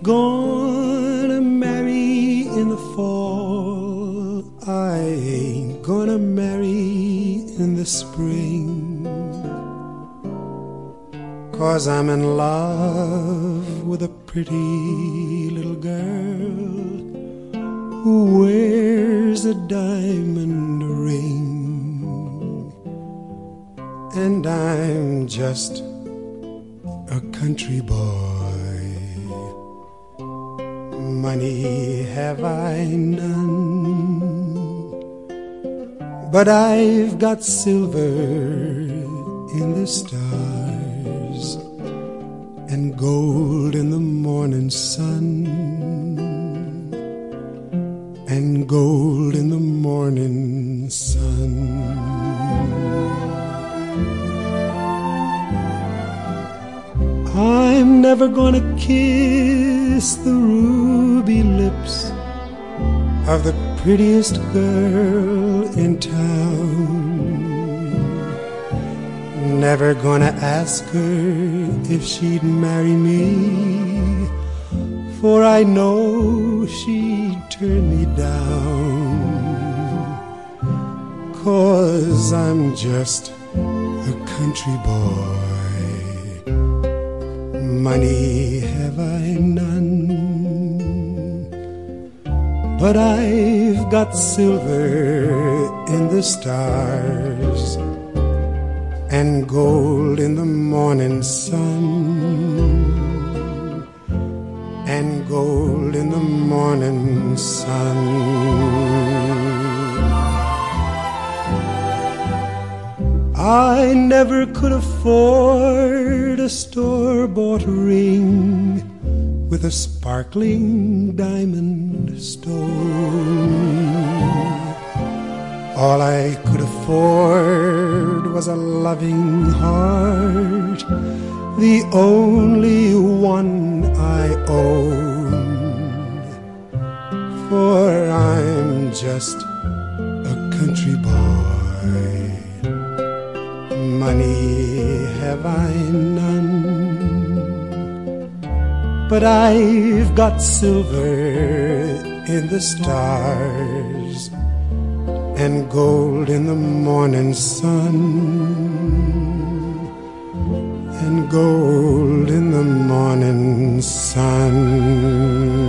gonna marry in the fall. I ain't gonna marry in the spring. 'Cause I'm in love with a pretty little girl who wears a diamond ring. And I'm just a country boy. Money have I none, but I've got silver in the stars and gold in the morning sun, and gold in the morning sun. I'm never gonna kiss the ruby lips of the prettiest girl in town. Never gonna ask her if she'd marry me, for I know she'd turn me down. 'Cause I'm just a country boy. Money have I none, but I've got silver in the stars and gold in the morning sun, and gold in the morning sun. I never could afford a store-bought ring with a sparkling diamond stone. All I could afford was a loving heart, the only one I own. For I'm just a country boy. Money have I none, but I've got silver in the stars and gold in the morning sun, and gold in the morning sun.